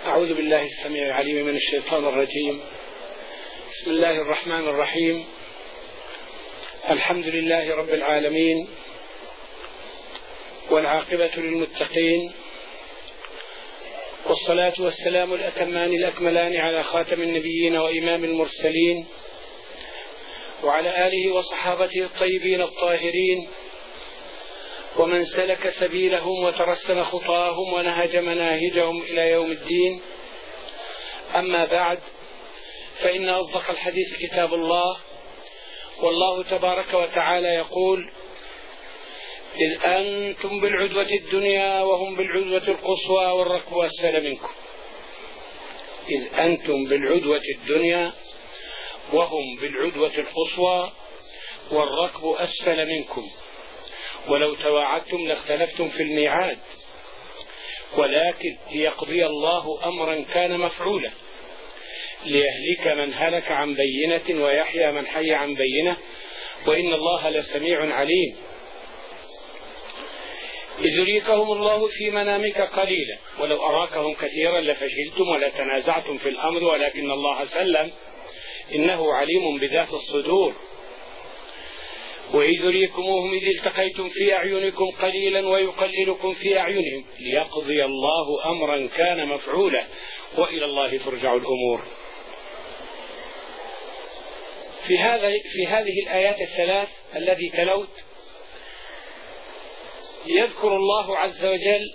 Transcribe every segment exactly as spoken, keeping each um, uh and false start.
أعوذ بالله السميع العليم من الشيطان الرجيم. بسم الله الرحمن الرحيم. الحمد لله رب العالمين، والعاقبة للمتقين، والصلاة والسلام الأتمان الأكملان على خاتم النبيين وإمام المرسلين، وعلى آله وصحابته الطيبين الطاهرين، ومن سلك سبيلهم وترسم خطاهم ونهج مناهجهم إلى يوم الدين. أما بعد، فإن أصدق الحديث كتاب الله، والله تبارك وتعالى يقول: إذ أنتم بالعدوة الدنيا وهم بالعدوة القصوى والركب أسفل منكم. إذ أنتم بالعدوة الدنيا وهم بالعدوة القصوى والركب أسفل منكم، ولو تواعدتم لاختلفتم في الميعاد، ولكن ليقضي الله أمرا كان مفعولا ليهلك من هلك عن بينة ويحيى من حي عن بينة، وإن الله لسميع عليم. إذ يريكهم الله في منامك قليلا ولو أراكهم كثيرا لفشلتم ولتنازعتم في الأمر ولكن الله سلم إنه عليم بذات الصدور. وإذ يريكموهم إذ التقيتم في أعينكم قليلا ويقللكم في أعينهم ليقضي الله أمرا كان مفعولا وإلى الله ترجع الأمور. في هذا في هذه الآيات الثلاث الذي تلوت يذكر الله عز وجل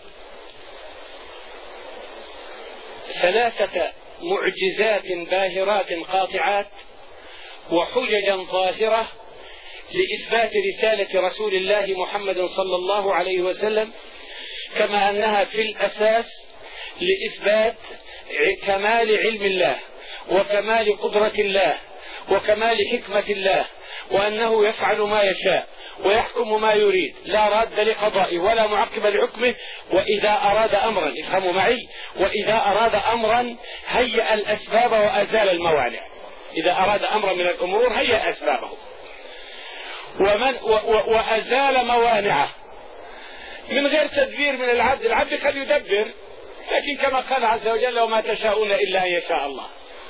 ثلاثة معجزات باهرات قاطعات وحججا ظاهرة لإثبات رسالة رسول الله محمد صلى الله عليه وسلم، كما أنها في الأساس لإثبات كمال علم الله وكمال قدرة الله وكمال حكمة الله، وأنه يفعل ما يشاء ويحكم ما يريد، لا راد لقضائه ولا معقب لحكمه. وإذا أراد أمرا، افهموا معي، وإذا أراد أمرا هيأ الأسباب وأزال الموانع. إذا أراد أمرا من الأمور هيأ أسبابه ومن وأزال موانعه من غير تدبير من العبد. العبد قد يدبر، لكن كما قال عز وجل: وما تشاءون إلا أن يشاء الله.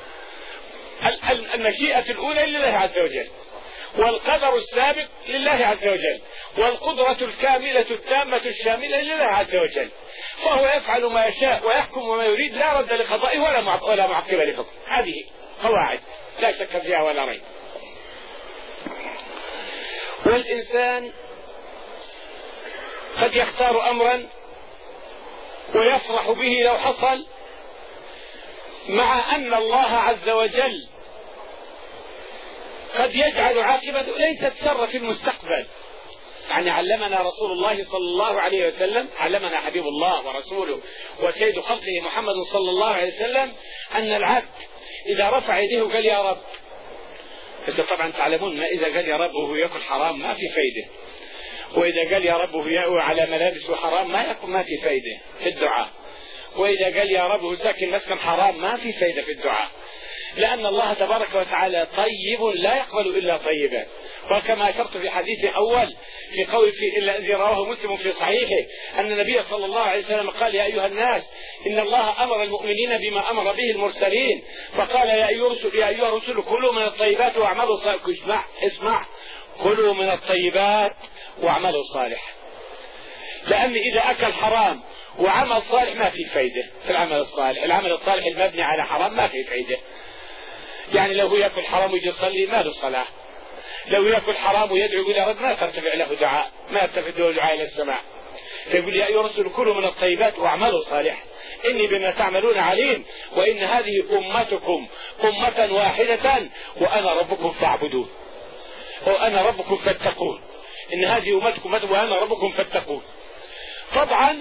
المشيئة الأولى لله عز وجل، والقدر السابق لله عز وجل، والقدرة الكاملة التامة الشاملة لله عز وجل، فهو يفعل ما يشاء ويحكم وما يريد، لا رد لقضائه ولا معقب لحكمه. هذه قواعد لا شك فيها ولا ريب. والإنسان قد يختار أمرا ويفرح به لو حصل، مع أن الله عز وجل قد يجعل عاقبته ليست شر في المستقبل. يعني علمنا رسول الله صلى الله عليه وسلم، علمنا حبيب الله ورسوله وسيد خلقه محمد صلى الله عليه وسلم، أن العبد إذا رفع يديه وقال يا رب، إذا طبعا تعلمون ما إذا قال يا رب وهو يأكل حرام ما في فايدة، وإذا قال يا رب وهو يأوي على ملابسه حرام ما يكون ما في فايدة في الدعاء، وإذا قال يا رب وهو ساكن مسكن حرام ما في فايدة في الدعاء، لأن الله تبارك وتعالى طيب لا يقبل إلا طيبا. وكما أشرت في حديث أول في قول في الذي رواه مسلم في صحيحه أن النبي صلى الله عليه وسلم قال: يا أيها الناس إن الله أمر المؤمنين بما أمر به المرسلين، فقال: يا أيها الرسل يا أيها الرسل كلوا من الطيبات واعملوا صالحا. اسمع اسمع كلوا من الطيبات واعملوا صالحا، لأن إذا أكل حرام وعمل صالح ما في فايدة في العمل الصالح. العمل الصالح المبني على حرام ما في فايدة. يعني لو يأكل حرام ويجي يصلي ما له صلاة، لو يأكل حرام ويدعو إلى رب ما ترتفع له دعاء، ما يرتفع له دعاء إلى السماء. فيقول: يا أيها الرسل كلوا من الطيبات واعملوا صالحا إني بما تعملون عليم، وإن هذه أمتكم أمة واحدة وأنا ربكم فاعبدون، وأنا ربكم فاتقون. إن هذه أمتكم وأنا ربكم فاتقون. طبعا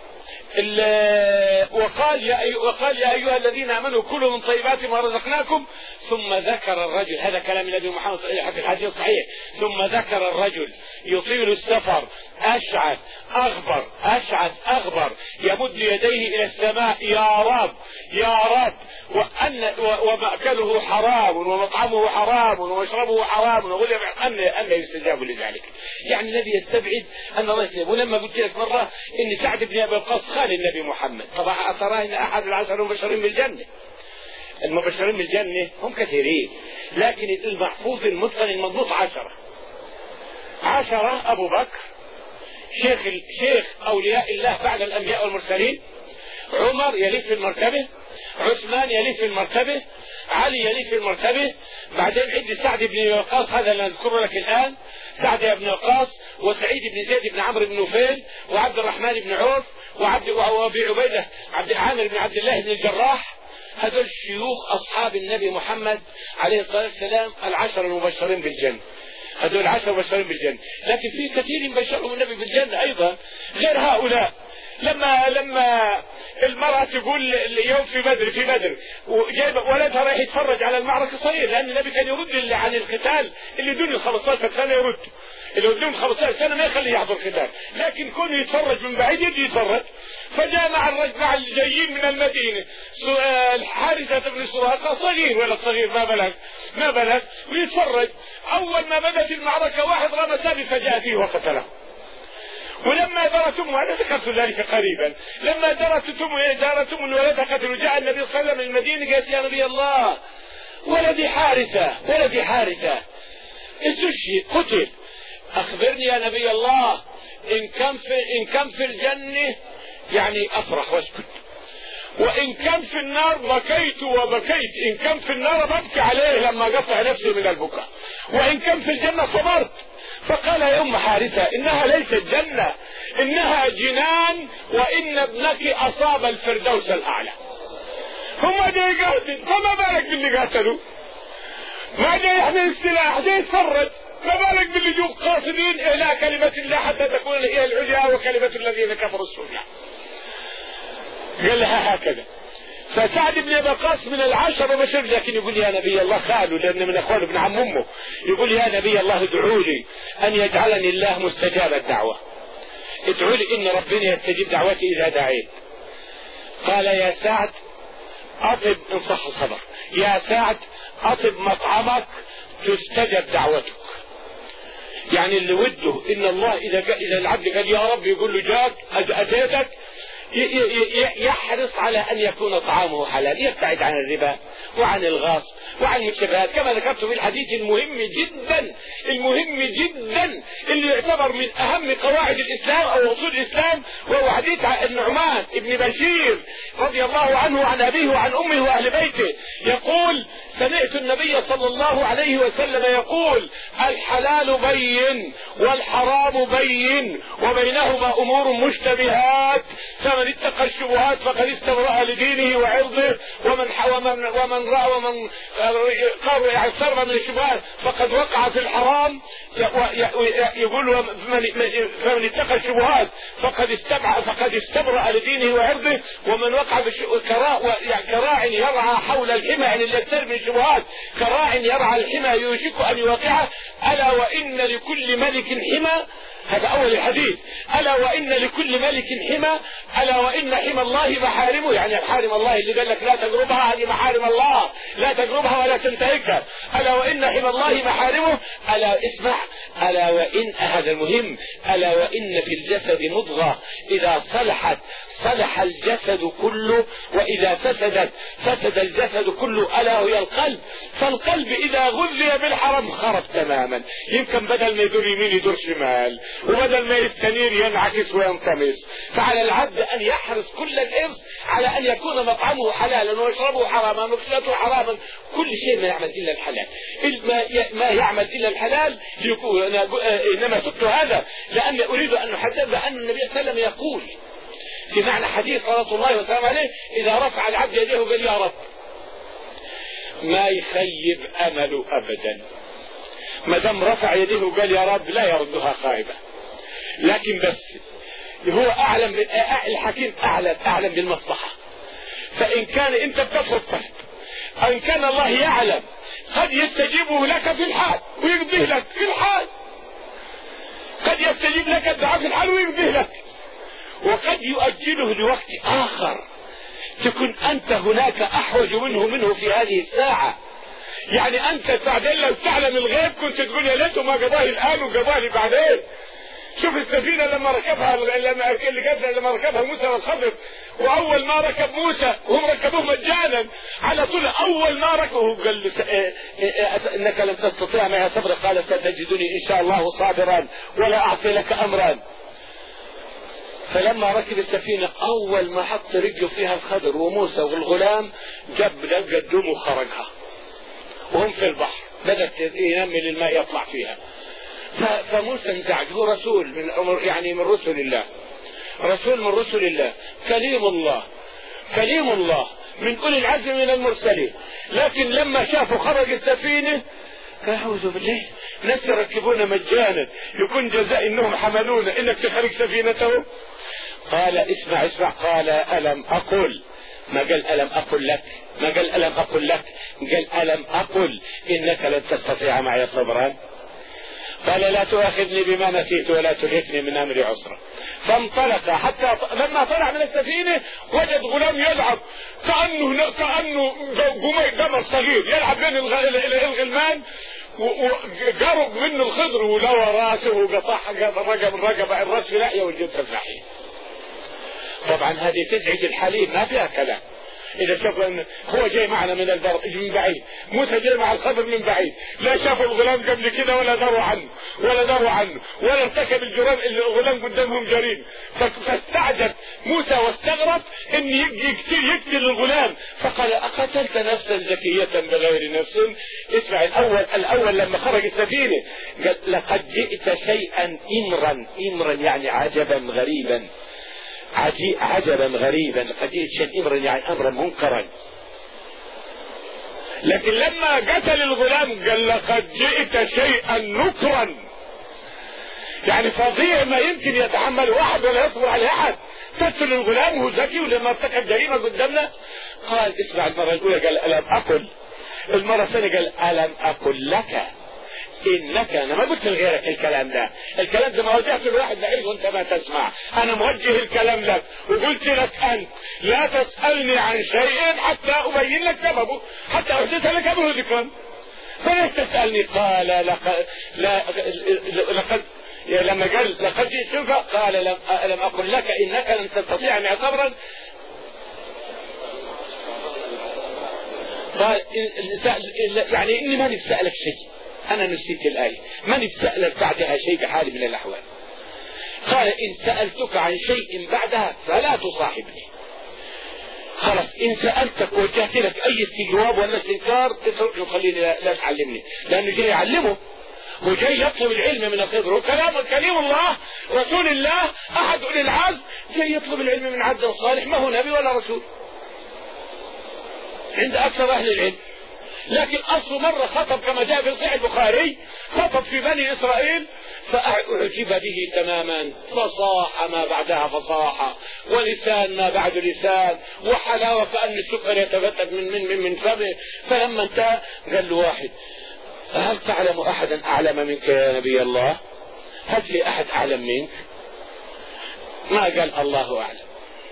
وقال يا, أي... وقال يا أيها الذين آمنوا كلوا من طيبات ما رزقناكم، ثم ذكر الرجل، هذا كلام النبي محمد صلى الله عليه وسلم في الحديث الصحيح، ثم ذكر الرجل يطيل السفر أشعث أغبر أشعث أغبر يمد يديه إلى السماء: يا رب يا رب، وأن ومأكله حرام ومطعمه حرام ومشربه حرام وغلب أن أن يستجاب لذلك. يعني النبي يستبعد أن الله يستجاب. ولما قلت لك مرة إن سعد بن أبي وقاص خال النبي محمد، طبعا أترى إن أحد العشر المبشرين بالجنة. المبشرين بالجنة هم كثيرين، لكن المحفوظ المتقن المضبوط عشرة. عشرة: أبو بكر شيخ شيخ أولياء الله بعد الأنبياء والمرسلين، عمر يليه في المرتبة، عثمان يليه في المرتبة، علي يليه في المرتبة، بعدين عندي سعد بن وقاص هذا اللي أذكره لك الآن، سعد بن وقاص وسعيد بن زيد بن عمرو بن نفيل وعبد الرحمن بن عوف وعبد وابي عبيدة عبد عامر بن عبد الله بن الجراح. هذول شيوخ أصحاب النبي محمد عليه الصلاة والسلام العشر المبشرين بالجنة. هذول العشر مبشرين بالجنة، لكن في كثير بشرهم النبي بالجنة أيضا غير هؤلاء. لما لما المرأة تقول اليوم في بدر في بدر وجايب ولدها رايح يتفرج على المعركة صغير، لأن النبي كان يرد اللي عن القتال اللي دون خمسطاشر سنة يرد، اللي دون خمسطاشر سنة ما يخليه يحضر قتال، لكن كونه يتفرج من بعيد يجي يتفرج. فجاء مع الرجل مع الجايين من المدينة الحارثة بن سراقة صغير ولد صغير ما بلغ ما بلغ ويتفرج. أول ما بدأت المعركة واحد رمى سامي فجاء فيه وقتله. ولما دارت امه، انا ذكرت ذلك قريبا، لما دارت امه دارت امه ولدها قتل، جاء النبي صلى الله عليه وسلم من المدينه قالت: يا نبي الله ولدي حارثه ولدي حارثه استشهد قتل، اخبرني يا نبي الله ان كان في ان كان في الجنه يعني افرح واسكت، وان كان في النار بكيت وبكيت، ان كان في النار ببكي عليه لما قطع نفسي من البكاء، وان كان في الجنه صبرت. فقال: يا أم حارثة إنها ليست جنة، إنها جنان، وإن ابنك أصاب الفردوس الأعلى. هم جاي قاتل، فما بالك باللي قاتلوا؟ ما جاي يحمل السلاح، جاي يتفرج، ما بالك باللي جو قاصدين إلى كلمة الله حتى تكون هي العليا وكلمة الذين كفروا السفلى. قال لها هكذا. فسعد بن ابي وقاص من العشر مبشر، لكن يقول: يا نبي الله خاله لأن من اخوانه ابن عم امه، يقول: يا نبي الله ادعوا لي ان يجعلني الله مستجاب الدعوة، ادعوا لي ان ربنا يستجيب دعوتي اذا دعيت. قال: يا سعد اطب ان صح الخبر، يا سعد اطب مطعمك تستجب دعوتك. يعني اللي وده ان الله اذا اذا العبد قال يا رب يقول له جاك اتيتك، يحرص على أن يكون طعامه حلال، يبتعد عن الربا وعن الغاصب وعن المشتبهات، كما ذكرت في الحديث المهم جدا المهم جدا اللي يعتبر من أهم قواعد الإسلام أو أصول الإسلام، وهو حديث النعمان ابن بشير رضي الله عنه عن أبيه وعن أمه وأهل بيته يقول: سمعت النبي صلى الله عليه وسلم يقول: الحلال بين والحرام بين وبينهما أمور مشتبهات، فمن اتقى الشبهات فقد استبرأ لدينه وعرضه، ومن ومن ومن رأى ومن اقترب من الشبهات فقد وقع في الحرام. يقول: فمن اتقى الشبهات فقد استبرأ فقد استبرأ لدينه وعرضه، ومن وقع كراع يرعى حول الحمى، يعني اللي يقترب من الشبهات كراع يرعى الحمى يوشك ان يوقعه. الا وان لكل ملك حمى، هذا أول الحديث، ألا وإن لكل ملك حمى، ألا وإن حمى الله محارمه، يعني محارم الله اللي قال لك لا تقربها، هذه محارم الله لا تقربها ولا تنتهكها. ألا وإن حمى الله محارمه، ألا اسمع، ألا وإن هذا المهم، ألا وإن في الجسد مضغة إذا صلحت صلح الجسد كله، وإذا فسدت فسد الجسد كله، ألا وهي القلب. فالقلب إذا غذي بالحرام خرب تماما، يمكن بدل ما يدور يمين يدور شمال، وبدل ما يستنير ينعكس وينطمس. فعلى العبد أن يحرص كل الحرص على أن يكون مطعمه حلالا ويشربه حراما ومكساته حراما، كل شيء ما يعمل إلا الحلال، ما يعمل إلا الحلال. إنما سبت هذا لأن أريد أن أحدث بأن النبي صلى الله عليه وسلم يقول في معنى حديث صلى الله وسلم عليه: إذا رفع العبد يديه قال يا رب، ما يخيب أمله أبدا، ما دام رفع يديه وقال يا رب لا يردها خائبة. لكن بس هو أعلم، الحكيم أعلم أعلم بالمصلحة. فإن كان أنت بتطلب طلب، إن كان الله يعلم قد يستجيبه لك في الحال ويقضيه لك في الحال، قد يستجيب لك الدعاء في الحال ويقضيه لك، وقد يؤجله لوقت آخر تكون أنت هناك أحوج منه منه في هذه الساعة. يعني أنت بعدين لو تعلم الغيب كنت تقول يا ليته ما قضاه الآن وقضاه لي بعدين. شوف السفينة لما ركبها لما اللي قبلها لما ركبها موسى والخضر، وأول ما ركب موسى وهم ركبوه مجانا على طول، أول ما ركبوه قال له إنك لن تستطيع معي صبرا، قال ستجدني إن شاء الله صابرا ولا أعصي لك أمرا. فلما ركب السفينة أول ما حط رجله فيها الخضر وموسى والغلام جاب قدوم وخرجها وهم في البحر، بدأت ينمل الماء يطلع فيها. فموسى انزعج، هو رسول من يعني من رسل الله، رسول من رسل الله، كليم الله، كليم الله من أولي العزم من المرسلين، لكن لما شافوا خرج السفينة أعوذ بالله ناس يركبون مجانا يكون جزاء إنهم حملونا إنك تخرج سفينتهم. قال اسمع اسمع، قال ألم أقل، ما قال ألم أقل لك، ما قال ألم أقل لك، قال ألم أقل إنك لن تستطيع معي صبرا. قال لا تؤاخذني بما نسيت ولا ترهقني من أمري عسرا. فانطلق حتى لما طلع من السفينة وجد غلام يلعب كأنه كأنه قمر صغير يلعب بين الغلمان، وقرب منه الخضر ولوى راسه وقطعها الرقبة الرقبة الراس في ناحية والجثة في ناحية. طبعا هذه تزعج الحليم ما فيها كلام. إذا شافوا أن هو جاي معنا من البر من بعيد، موسى جاي مع الخضر من بعيد، لا شافوا الغلام قبل كده ولا دروا عنه ولا دروا عنه ولا ارتكب الجرام الغلام قدامهم جريمة، فاستعجب موسى واستغرب أن يقتل يقتل الغلام، فقال أقتلت نفسا زكية بغير نفس. اسمع، الأول الأول لما خرج السفينة قال لقد جئت شيئا إمرا، إمرا يعني عجبا غريبا، عجبا غريبا، قد جئت شيئا إمرا يعني أمرا منكرا. لكن لما قتل الغلام قال لقد جئت شيئا نكرا، يعني فظيع ما يمكن يتحمل واحد ولا يصبر عليه أحد. تقتل الغلام وهو ذكي ولما ارتكب جريمة قدامنا. قال اسمع، المرة الأولى قال ألم أقل، المرة الثانية قال ألم أقل لك إنك، أنا ما قلت لغيرك الكلام ده، الكلام ده ما وجهته لواحد بعيد وأنت ما تسمع، أنا موجه الكلام لك وقلت لك أنت لا تسألني عن شيء حتى أبين لك سببه، حتى أحدث لك أمره ذكرا، فليش تسألني؟ قال لقد لا لقد لما قال لقد جئتك قال لم ألم أقل لك إنك لن تستطيع معي صبرا. قال يعني إني ما نفسي أسألك شيء، أنا نسيت الآية، ما نسألك بعدها شيء بحال من الأحوال. قال إن سألتك عن شيء بعدها فلا تصاحبني. خلاص إن سألتك وجهت لك أي استجواب ولا استنكار اترك خليني لا تعلمني، لأنه جاي يعلمه وجاي يطلب العلم من الخضر، وكلام كليم الله رسول الله أحد أولي العزم جاي يطلب العلم من عبد صالح ما هو نبي ولا رسول عند أكثر أهل العلم. لكن أصل مرة خطب كما جاء في صحيح البخاري، خطب في بني إسرائيل فأعجب به تماما، فصاح ما بعدها فصاحة، ولسان ما بعد لسان، وحلاوة كأن السكر يتفتت من من من, من فمه. فلما انتهى قال له واحد هل تعلم أحدا أعلم منك يا نبي الله؟ هل في أحد أعلم منك؟ ما قال الله أعلم.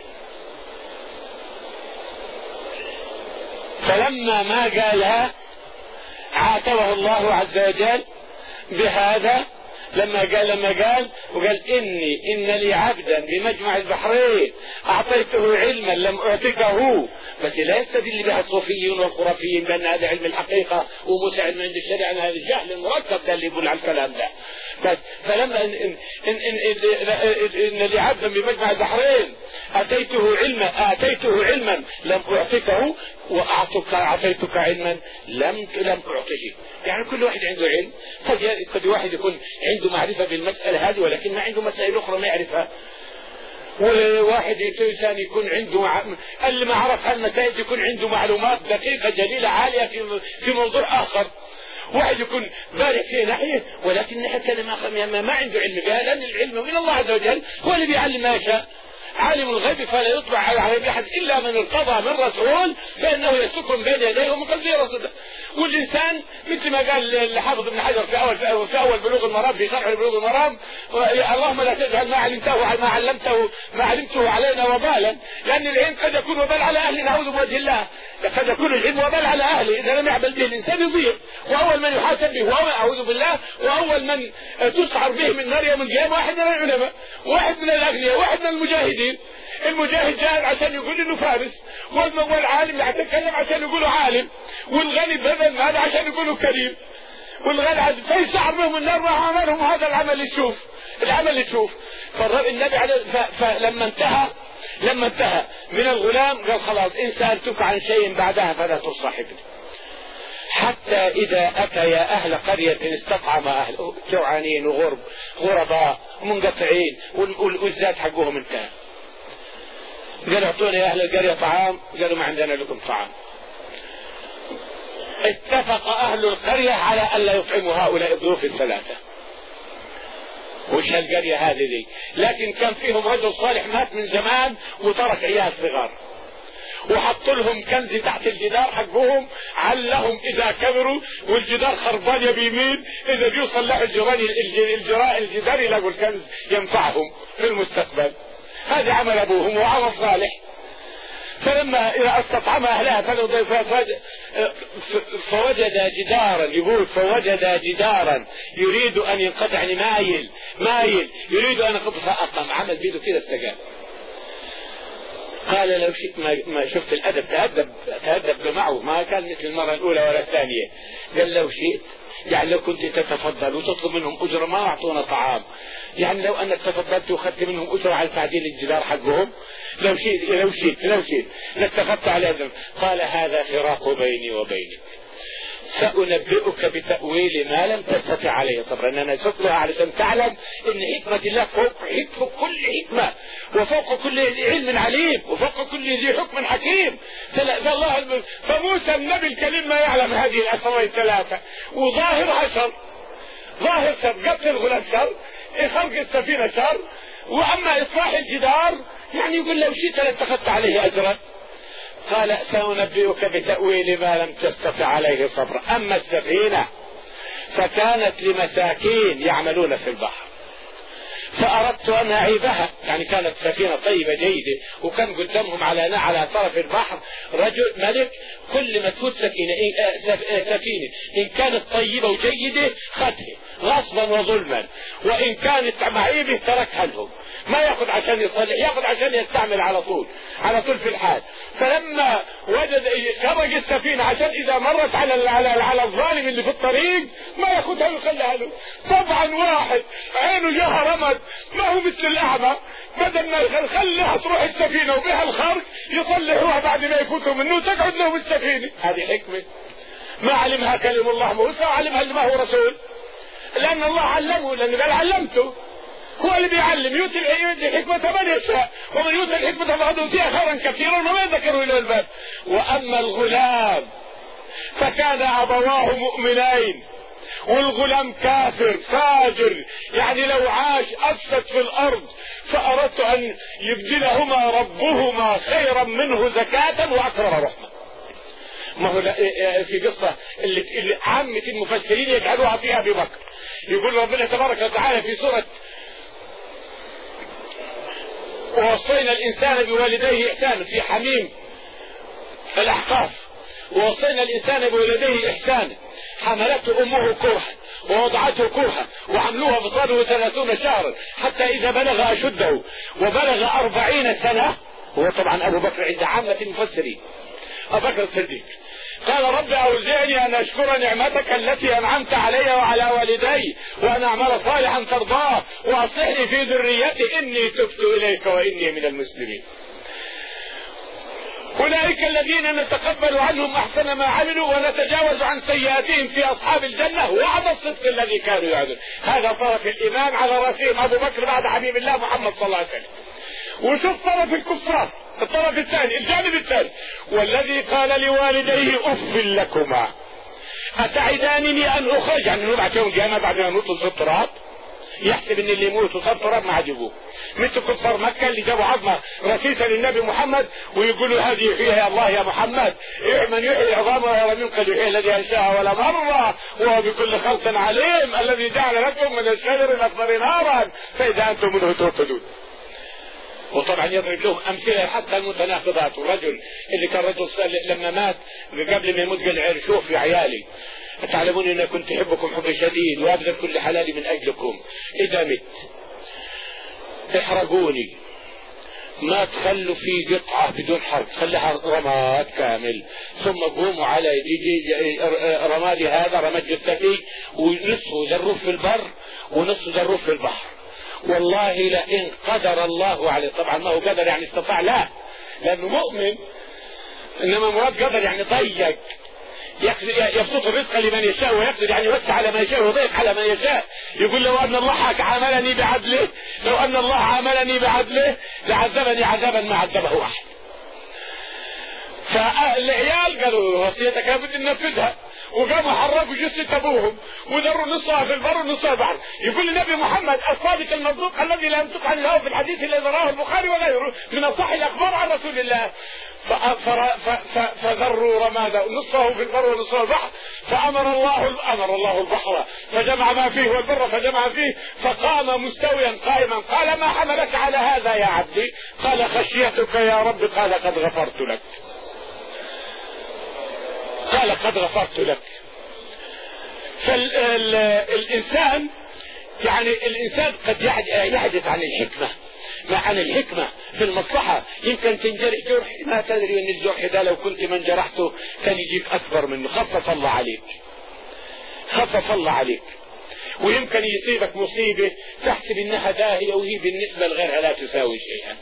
فلما ما قالها عاتبه الله عز وجل بهذا، لما قال لما قال وقال إني إن لي عبدا بمجمع البحرين أعطيته علما لم أعطيه، بس لا يستدل بها الصوفيون والخرافيين بأن هذا علم الحقيقة وموسى علم عند الشريعة، أن هذا الجهل المركب ده اللي يقول على الكلام ده. بس فلما إن إن إن, إن, إن, إن لي عبدا بمجمع البحرين أتيته علما أتيته علما لم أعطيه وأعطيك أعطيتك علما لم لم أعطيه. يعني كل واحد عنده علم، قد قد واحد يكون عنده معرفة بالمسألة هذه ولكن ما عنده مسائل أخرى ما يعرفها، وواحد إنسان يكون عنده اللي ما عرف هالمسائل يكون عنده معلومات دقيقة جليلة عالية في في موضوع آخر. واحد يكون بارع في ناحية ولكن ناحية ثانية ما, ما عنده علم بها، لأن العلم من الله عز وجل هو اللي بيعلم ما يشاء. عالم الغيب فلا يطلع على غيب أحد إلا من ارتضى من رسول فإنه يسلك من بين يديه ومن خلفه رصدا. والإنسان مثل ما قال الحافظ ابن حجر في أول في أول بلوغ المرام في شرح بلوغ المرام: اللهم لا تجعل ما علمته ما علمته ما علمته علينا وبالا، لأن العلم قد يكون وبال على أهله، نعوذ بوجه الله، قد يكون العلم وبال على أهله إذا لم يعمل به الإنسان يضيع، وأول من يحاسب به وأول أعوذ بالله وأول من تسعر به من نار يوم القيامة واحد من العلماء، واحد من الأغنياء، واحد من المجاهدين. المجاهد جاهد عشان يقول انه فارس، والعالم يتكلم عشان يقولوا عالم، والغني بذل مال عشان يقولوا كريم، والغني فيسعر بهم النار وعملهم هذا العمل تشوف العمل تشوف فالنبي عليه فلما انتهى لما انتهى من الغلام قال: خلاص إن سألتك عن شيء بعدها فلا تصاحبني. حتى إذا أتى أهل قرية استطعم أهل جوعانين وغرب غرباء ومنقطعين والزاد حقهم انتهى. قالوا: اعطوني يا أهل القرية طعام. قالوا: ما عندنا لكم طعام. اتفق أهل القرية على ألا يطعموا هؤلاء الضيوف الثلاثة. وش هالقرية هذه دي؟ لكن كان فيهم رجل صالح مات من زمان وترك عيال صغار، وحط لهم كنز تحت الجدار حقهم، علهم إذا كبروا والجدار خربان بيمين إذا جو صلحوا الجيران الجراء الجدار يلاقوا الكنز ينفعهم في المستقبل. هذا عمل أبوهم وعمل صالح. فلما استطعم أهلها فوجد جدارا، يقول فوجد جدارا يريد أن ينقطع، يعني مايل مايل يريد أن ينقطع فأقام، عمل بيده كده استقام. قال: لو شئت ما, ما شفت الأدب، تأدب تأدب معه، ما كان مثل المرة الأولى ولا الثانية. قال: لو شئت، يعني لو كنت تتفضل وتطلب منهم أجرة ما أعطونا طعام، يعني لو أنك تفضلت وأخذت منهم أجرة على تعديل الجدار حقهم لو شئت لو شئت لو شئت لاتفقت على هذا. قال: هذا فراق بيني وبينك، سأنبئك بتأويل ما لم تستطع عليه صبرا. أنا سأقولها علشان تعلم أن حكمة الله فوق فوق كل حكمة وفوق كل علم عليم وفوق كل ذي حكم حكيم. فالله فموسى النبي الكريم ما يعلم هذه الأسرار الثلاثة، وظاهرها شر، ظاهر شر، قتل الغلام شر، خلق السفينة شر، وأما إصلاح الجدار يعني يقول: لو شئت لاتخذت عليه أجرا. قال: سأنبئك بتأويل ما لم تستطع عليه صبرا. أما السفينة فكانت لمساكين يعملون في البحر، فأردت أن أعيبها، يعني كانت سفينة طيبة جيدة، وكان قدامهم على على طرف البحر رجل ملك، كل ما تفوت سفينة سفينة إن كانت طيبة وجيدة خذها غصبا وظلما، وإن كانت معيبة تركها لهم، ما ياخذ عشان يصلح، ياخذ عشان يستعمل على طول على طول في الحال. فلما وجد خرج السفينة عشان إذا مرت على على على الظالم اللي في الطريق ما ياخذها ويخليها له. طبعا واحد عينه جاها رمد ما هو مثل الأعمى، بدل ما يخليها تروح السفينة وبها الخرق يصلحوها بعد ما يفوتوا منه وتقعد لهم السفينة. هذه حكمة ما علمها كلم الله موسى وعلمها اللي ما هو رسول، لأن الله علمه، لأنه قال علمته، هو اللي بيعلم. يؤتي الحكمة من يشاء ومن يؤتي الحكمة فقد أوتي خيرا كثيرا وما ذكروا إلى الباب. وأما الغلام فكان أبواه مؤمنين، والغلام كافر فاجر، يعني لو عاش أفسد في الأرض، فأردت أن يبدلهما ربهما خيرا منه زكاة وأكثر رحمة. ما هو في قصة اللي, اللي عامة المفسرين يجعلوها فيها أبي بكر. يقول ربنا تبارك وتعالى في سورة: ووصينا الإنسان بوالديه إحسانا، في حميم الأحقاف: ووصينا الإنسان بوالديه إحسانا حملته أمه كرها ووضعته كرها وحملوها فصاله ثلاثون شهرا حتى إذا بلغ أشده وبلغ أربعين سنة. هو طبعا أبو بكر عند عامة المفسرين، أبو بكر الصديق، قال: رب أوزعني أن أشكر نعمتك التي أنعمت علي وعلى والدي وأن أعمل صالحا ترضاه وأصلح لي في ذريتي إني تبت إليك وإني من المسلمين. أولئك الذين نتقبل عنهم أحسن ما عملوا ونتجاوز عن سيئاتهم في أصحاب الجنة وعد الصدق الذي كانوا يعدون. هذا طرف الإيمان على رأسهم أبو بكر بعد حبيب الله محمد صلى الله عليه وسلم. وشوف طرف الكفار، الطرف الثاني، الجانب الثاني: والذي قال لوالديه أف لكما أتعدانني أن أخرج، يعني نبعث يوم القيامة بعد ما نطل في التراب، يحسب ان اللي يموت وصار تراب ما عجبوه. مثل كفار مكة اللي جابوا عظمة رثيثة للنبي محمد ويقولوا هذه يحييها الله يا محمد، من يحيي العظام ولم ينقذ يحيي الذي انشاها ولا مرة وهو بكل خلق عليم الذي جعل لكم من الشجر الاخضر نارا فاذا انتم منه توقدون. وطبعا يضرب لهم امثله حتى المتناقضات. الرجل اللي كان رجل لما مات قبل ما يموت قال عير شوف يا عيالي تعلمون ان كنت احبكم حب شديد وابذل كل حلالي من اجلكم، اذا مت احرقوني ما تخلوا في قطعة بدون حرق، خليها رماد كامل، ثم قوموا على يجي رمادي هذا رماد جثتي ونصفه ذروه في البر ونصفه ذروه في البحر، والله لئن قدر الله عليه. طبعا ما هو قدر يعني استطاع، لا، لانه مؤمن، انما مراد قدر يعني ضيق، يبسط الرزق لمن يشاء ويقدر يعني يوسع على من يشاء ويضيق على من يشاء. يقول لو ان الله عاملني بعدله لو ان الله عاملني بعدله لعذبني عذابا ما عذبه احد. فالعيال قالوا وصيتك لابد ننفذها، وقاموا حركوا جثة ابوهم وذروا نصها في البر ونصها في البحر. يقول النبي محمد الصادق المصدوق الذي لا ينطق عن الهوى في الحديث الذي رواه البخاري وغيره من اصح الاخبار عن رسول الله، فذروا رمادا نصفه في البر ونصفه في البحر، فامر الله امر الله البحر فجمع ما فيه والبر فجمع فيه، فقام مستويا قائما. قال ما حملك على هذا يا عبدي؟ قال خشيتك يا رب. قال قد غفرت لك. قال قد غفرت لك. فالإنسان يعني الإنسان قد يحدث عن الحكمة عن الحكمة في المصلحة. يمكن تنجرح جرح ما تدري أن الجرح ده لو كنت من جرحته كان يجيك أكبر منه. خفف الله عليك خفف الله عليك. ويمكن يصيبك مصيبة تحسب أنها داهية وهي بالنسبة لغيرها لا تساوي شيئا،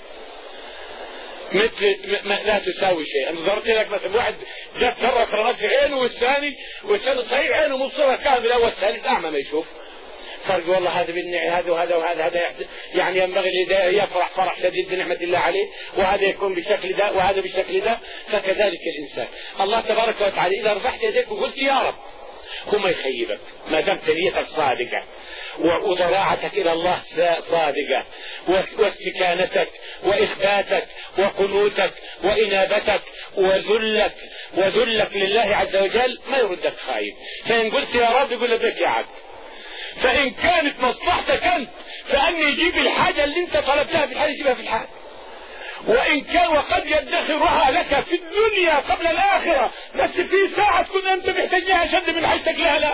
مثل ما لا تساوي شيئا. ضربت لك مثلا واحد جت مرة فرغت في عينه والثاني والثاني صحيح عينه مبصرة كاملة والثالث أعمى ما يشوف فرق. والله هذا بالنعم هذا وهذا وهذا هذا يعني ينبغي يفرح فرح شديد بنعمة الله عليه، وهذا يكون بشكل ده وهذا بشكل ده. فكذلك الإنسان الله تبارك وتعالى إذا رفعت يديك وقلت يا رب هو ما يخيبك ما دمت نيتك صادقة وضراعتك إلى الله صادقة واستكانتك وإخباتك وقنوتك وإنابتك وذلك وذلك لله عز وجل ما يردك خايب. فإن قلت يا رب يقول لك يا عبد. فإن كانت مصلحتك أنت فأني يجيب الحاجة اللي أنت طلبتها في الحاجة يجيبها في الحاجة، وإن كان وقد يدخرها لك في الدنيا قبل الآخرة، بس في ساعة تكون أنت محتاجها أشد من حاجتك لها، لا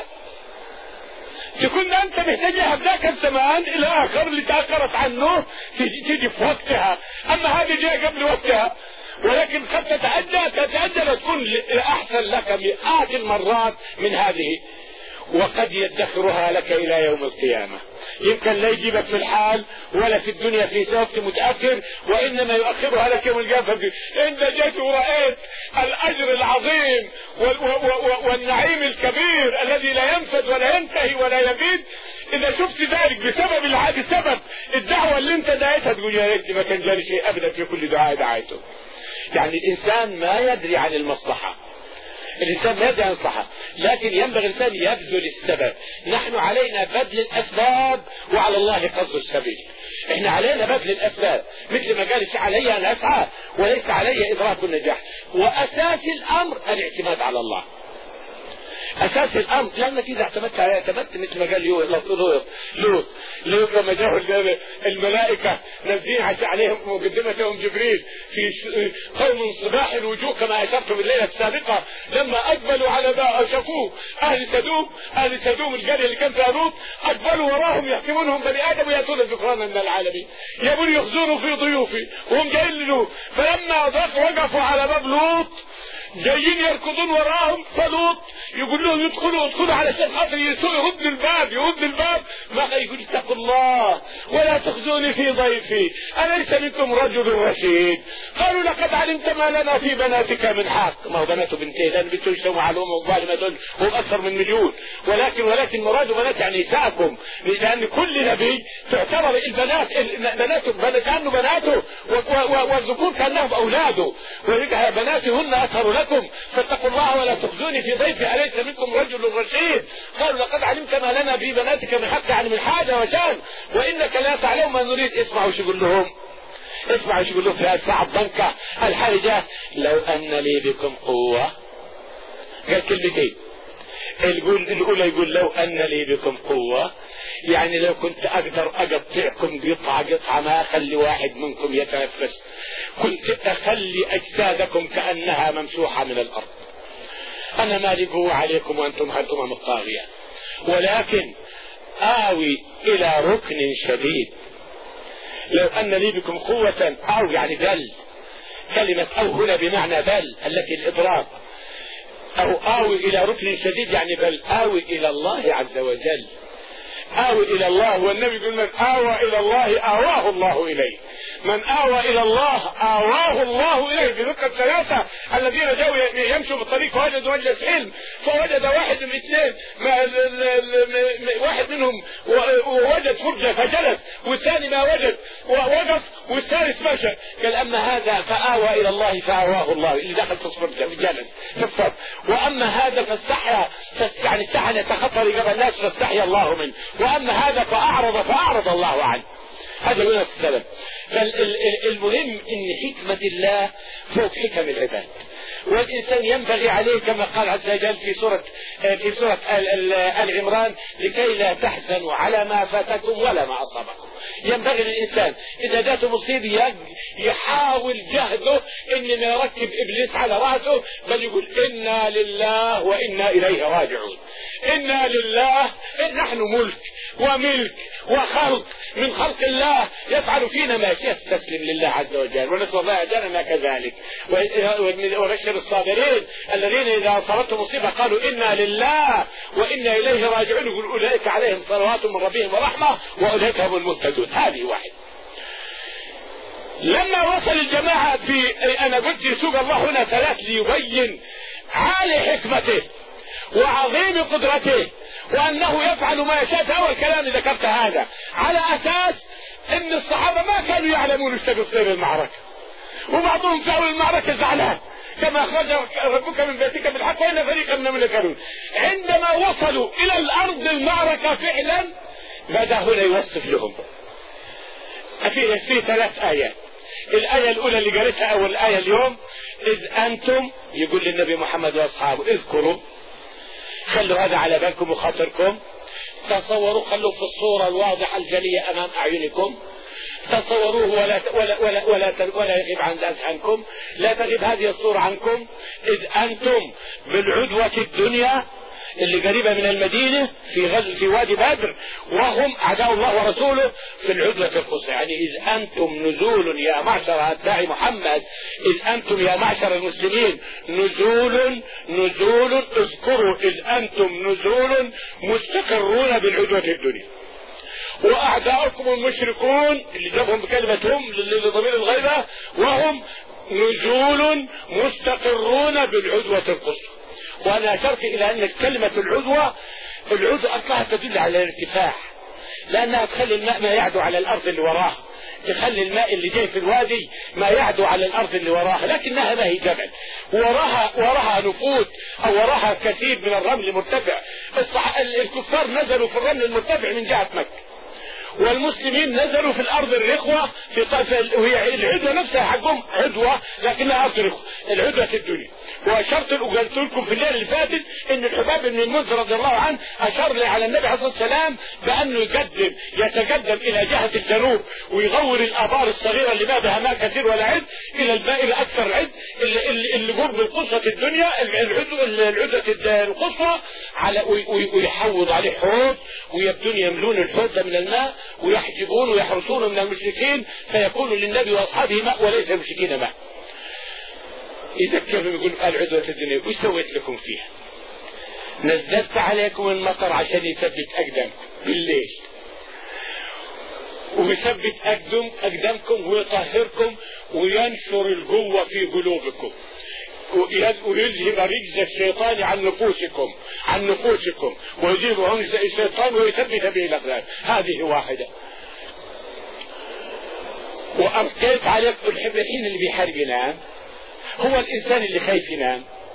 تكون أنت محتاجها بذاك الزمان إلى آخر اللي تأخرت عنه تيجي في وقتها، أما هذه جاء قبل وقتها ولكن قد تتأجل تتأجل تكون أحسن لك مئات المرات من هذه، وقد يدخرها لك إلى يوم القيامة. يمكن لا يجيبك في الحال ولا في الدنيا في وقت متأخر، وإنما يؤخرها لك يوم القيامة. إن جئت ورأيت الأجر العظيم والنعيم الكبير الذي لا ينفد ولا ينتهي ولا يبيد، إذا شفت ذلك بسبب العادي بسبب الدعوة اللي انت دعيتها تقول يا ريت ما كان جاري شيء أبدا في كل دعاء دعايته. يعني الإنسان ما يدري عن المصلحة، الإنسان ما يدري عن المصلحة، لكن ينبغي الإنسان يبذل السبب. نحن علينا بذل الأسباب وعلى الله قصد السبيل. احنا علينا بذل الأسباب، مثل ما قال علي أن أسعى وليس علي إدراك النجاح. وأساس الأمر الاعتماد على الله، أساس الأمر، لأنك إذا اعتمدت عليه اعتمدت مثل ما قال لوط لوط لوط لما جاءوا الملائكة نازلين عليهم مقدمتهم جبريل في قوم صباح الوجوه كما أشرت بالليلة السابقة، لما أقبلوا على ما أشافوه أهل سدوم أهل سدوم القرية اللي كان فيها لوط، أقبلوا وراهم يحسبونهم بني آدم ويأتون ذكرانا من العالمين، يقول يخزونوا في ضيوفي وهم جايين للوط. فلما وقفوا على باب لوط جايين يركضون وراهم، فلوط يقول لهم يدخلوا ادخلوا على شيء خاطر يرد الباب يرد الباب ما يقول اتقوا الله ولا تخزوني في ضيفي أليس منكم رجل رشيد. قالوا لقد علمت ما لنا في بناتك من حق. ما هو بناته بنتين لأن بنتو يسووا معلومة والظالمة دول هم أكثر من مليون، ولكن ولكن مراد بنات يعني نساءكم، لأن كل نبي تعتبر البنات بناته كانوا بناته والذكور كانهم أولاده، وبناتهن أطهر لكم لكم فاتقوا الله ولا تخزوني في ضيفي أليس منكم رجل رشيد. قالوا لقد علمت ما لنا في بناتك من حق، يعني من حاجة وشان، وإنك لا تعلم ما نريد. اسمعوا شو يقول لهم، اسمعوا شو يقول لهم في الساعة الضنكة الحرجة: لو أن لي بكم قوة. قال كلمتين، الأولى يقول لو أن لي بكم قوة، يعني لو كنت أقدر أقطعكم قطعة قطعة ما أخلي واحد منكم يتنفس، كنت أخلي أجسادكم كأنها ممسوحة من الأرض. أنا ما لي قوة عليكم وأنتم هالأمم الطاغية، ولكن آوي إلى ركن شديد. لو أن لي بكم قوة، أو يعني بل، كلمة أو هنا بمعنى بل التي الإضراب، أو آوي إلى ركن شديد يعني بل آوي إلى الله عز وجل. آوي إلى الله، والنبي يقول من آوى إلى الله آواه الله إليه. من آوى إلى الله آواه الله إليه. بذكر ثلاثة الذين جاءوا يمشوا بالطريق ووجدوا مجلس علم، فوجد واحد من اثنين واحد منهم وجد فرجة فجلس، والثاني ما وجد ووقف، والثالث مشى. قال أما هذا فآوى إلى الله فآواه الله، اللي دخل في الفرجة جلس في الصف. وأما هذا فاستحيا، يعني استحيا يتخطى رقاب الناس فاستحيا الله منه. وأما هذا فأعرض فأعرض الله عنه. هذا هو السبب. فالمهم ان حكمة الله فوق حكم العباد، والإنسان ينبغي عليه كما قال عز وجل في سورة في سورة آل عمران: لكي لا تحزنوا على ما فاتكم ولا ما أصابكم. ينبغي للإنسان إذا جاءته مصيبة يحاول جهده إن ما يركب إبليس على رأسه، بل يقول إنا لله وإنا إليه راجعون. إنا لله، نحن ملك وملك وخلق من خلق الله، يفعل فينا ما يستسلم لله عز وجل، ونسأل الله أجرنا كذلك. وبشر الصابرين الذين إذا أصابتهم مصيبة قالوا إنا لله وإنا إليه راجعون، يقول أولئك عليهم صلوات من ربهم ورحمة وأولئك هم المهتدون. هذه واحد. لما وصل الجماعة في أنا قلت يسوق الله هنا ثلاث ليبين عالي حكمته وعظيم قدرته وأنه يفعل ما يشاء. أول كلام ذكرت هذا على أساس أن الصحابة ما كانوا يعلمون ايش تصير المعركة، وبعضهم كانوا المعركة زعلان كما أخرج ربك من بيتك بالحق وإن فريقا منهم لكارهون. عندما وصلوا إلى الأرض المعركة فعلا بدأ هنا يوصف لهم في, في ثلاث آيات. الآية الأولى اللي قالتها أول آية اليوم: إذ أنتم، يقول للنبي محمد وأصحابه اذكروا، خلوا هذا على بالكم وخاطركم، تصوروا، خلوا في الصورة الواضحة الجلية أمام أعينكم، تصوروه ولا ولا ولا ولا, ولا يغيب عن أذهانكم، لا تغيب هذه الصورة عنكم. إذ أنتم بالعدوة الدنيا اللي قريبة من المدينة في غزو في وادي بدر، وهم أعداء الله ورسوله في العدوة القصوى. يعني إذ أنتم نزول يا معشر أتباع محمد، إذ أنتم يا معشر المسلمين نزول نزول اذكروا إذ أنتم نزول مستقرون بالعدوة الدنيا، وأعداؤكم المشركون اللي جابهم بكلمتهم لضمير الغيبة، وهم نزول مستقرون بالعدوة القصوى. وأنا أشرت إلى أن كلمة العدوة العدوة أصلها تدل على الارتفاع، لأنها تخلي الماء ما يعدو على الأرض اللي وراه، تخلي الماء اللي جاي في الوادي ما يعدو على الأرض اللي وراها، لكنها ما هي جبل، وراها وراها نفوذ أو وراها كثير من الرمل المرتفع. الكفار نزلوا في الرمل المرتفع من جهة مكة، والمسلمين نزلوا في الارض الرخوة في طرف، وهي العدوة نفسها حقهم عدوة لكنها ارض رخوة، العدوة الدنيا. واشرت وقلت لكم في الليله اللي فاتت ان الحباب بن المنذر رضي الله عنه اشار على النبي عليه الصلاه والسلام بانه يقدم يتقدم الى جهه الجنوب ويغور الابار الصغيره اللي ما بها ماء كثير ولا عد الى الماء الاكثر عد اللي, اللي قرب القصوى الدنيا العدوة العدوة القصوى على ويحوض عليه حوض، ويبدون يملون الحوض ده من الماء ويحجبون ويحرسون من المشركين، فيكون للنبي واصحابه ماء وليس المشركين ماء. يذكرهم يقول العدوة الدنيا وش سويت لكم فيها؟ نزلت عليكم المطر عشان يثبت اقدامكم بالليل، ويثبت اقدم اقدامكم ويطهركم وينشر القوة في قلوبكم ويذهب رجز الشيطان عن نفوسكم عن نفوسكم ويذهب رجز الشيطان ويثبت به الاقدام. هذه واحدة. وأبقيت عليكم الحين اللي بيحارب ينام، هو الإنسان اللي خايف ينام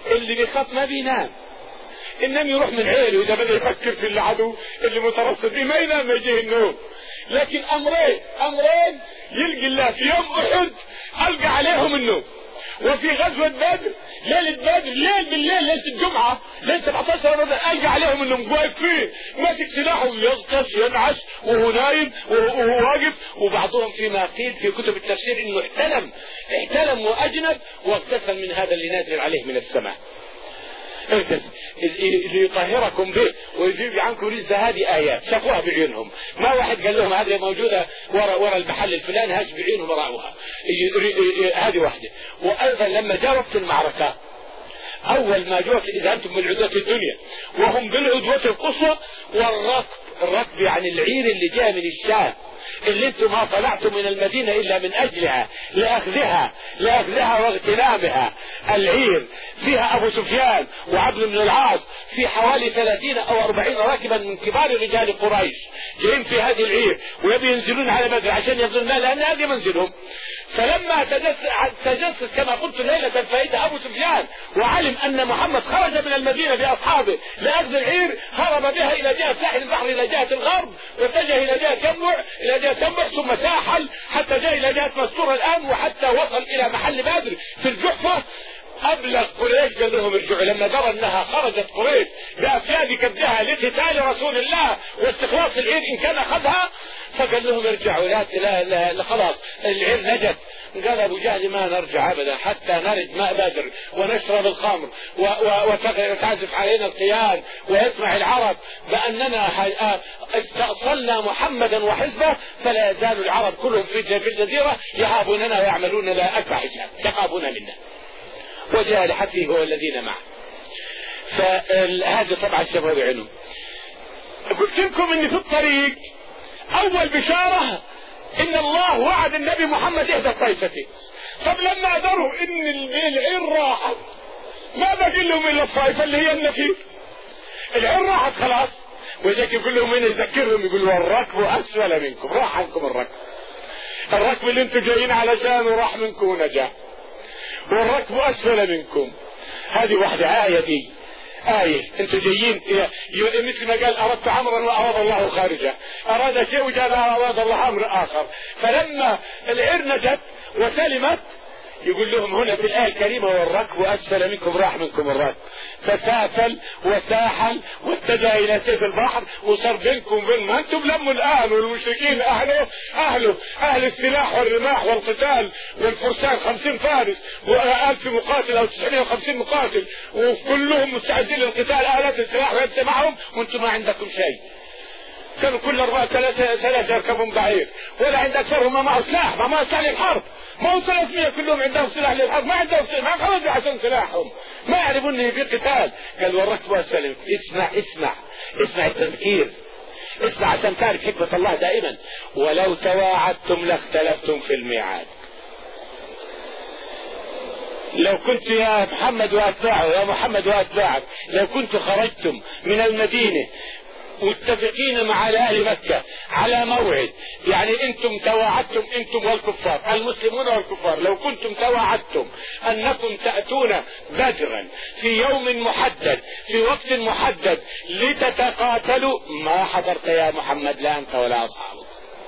اللي بيخاف ما بينام، انما يروح من عيله اذا بدا يفكر في العدو اللي مترصد فيه ما ينام يجيه النوم. لكن امرين امرين يلقي الله في يوم احد القى عليهم النوم، وفي غزوه بدر ليله بدر ليل بالليل ليله الجمعه ليله سبعتاشر رمضان القى عليهم انهم واقف فيه ماسك سلاحه يغطس ينعش وهو نايم وهو واقف. وبعضهم فيما قيل في كتب التفسير انه احتلم احتلم واجنب واغتسل من هذا اللي نازل عليه من السماء. ليطهركم به ويذيب عنكم رجز. هذه آيات شافوها بعينهم، ما واحد قال لهم هذه موجودة ورا ورا المحل الفلاني، هاش بعينهم رأوها. هذه واحدة. وأيضا لما جاء وقت المعركة أول ما جاءت إذا أنتم من عدوة الدنيا وهم بالعدوة القصوى والركب. الركب يعني العير اللي جاء من الشام اللي انتم ما طلعتم من المدينة الا من اجلها لاخذها لاخذها واغتنامها. العير فيها ابو سفيان وعبد بن العاص، في حوالي ثلاثين او اربعين راكبا من كبار رجال قريش جايين في هذه العير ويبي ينزلون على بدر عشان ياخذوا المال لان هذه منزلهم. فلما تجسس كما قلت ليلة فإذا ابو سفيان وعلم ان محمد خرج من المدينة باصحابه لاخذ العير هرب بها الى جهة ساحل البحر الى جهة الغرب واتجه الى جهة ينبع الى جهة ينبع ثم ساحل حتى جاء الى جهة مستورة الان وحتى وصل الى محل بدر في الجحفة. أبلغ قريش قال لهم ارجعوا لما درى أنها خرجت قريش بأفياد كبدها لقتال رسول الله واستخلاص العير إن كان أخذها، فقال لهم ارجعوا لا لا لا خلاص العير نجت. قال أبو جهل ما نرجع أبدا حتى نرد ماء بدر ونشرب الخمر وتعزف علينا القيان ويسمع العرب بأننا استأصلنا محمدا وحزبه فلا يزال العرب كلهم في الجزيرة يهابوننا ويعملون لا أكبر حساب يخافون منا. وجاء لحفه هو الذين معه. فهذا طبعا الشباب عنه. قلت لكم ان في الطريق اول بشارة ان الله وعد النبي محمد احدى الطائفتين. طب لما دروا ان العير راحت ما بقي لهم الا الطائفة اللي هي النفير. العير راحت خلاص وذاك يقول لهم من يذكرهم يقول له الركب اسفل منكم راح عنكم الركب. الركب اللي انتم جايين علشانه راح منكم ونجا والركب اسفل منكم. هذه واحدة آية دي آية انتم جايين مثل ما قال اردت امرا واراد الله خارجا، اراد شيء وجاء اراد الله امر اخر. فلما العير نجت وسلمت يقول لهم هنا في الآية الكريمة والركب اسفل منكم راح منكم الركب. فسافل وساحل واتجه الى سيف البحر وصار بينكم وبين ما انتم لموا الاهل والمشركين اهله اهله اهل السلاح والرماح والقتال والفرسان خمسين فارس والف مقاتل او تسعمائة وخمسين مقاتل وكلهم مستعدين للقتال آلات السلاح وانت معهم وانتم ما عندكم شيء. كانوا كل أربعة ثلاثة ثلاثة يركبون بعير ولا عند أكثرهم ما معه سلاح ما معه سلاح للحرب. ما هو ثلاثمائة كلهم عندهم سلاح للحرب ما عندهم سلاح ما خرجوا عشان سلاحهم ما يعرفون ان في قتال. قال والركب والسلم. اسمع اسمع اسمع التذكير اسمع عشان تعرف حكمة الله دائما. ولو تواعدتم لاختلفتم في الميعاد. لو كنت يا محمد واتباعه يا محمد واتباعك لو كنت خرجتم من المدينة متفقين مع اهل مكة على موعد، يعني انتم تواعدتم انتم والكفار المسلمون والكفار لو كنتم تواعدتم انكم تأتون بدرا في يوم محدد في وقت محدد لتتقاتلوا ما حضرت يا محمد لا انت ولا اصحابك.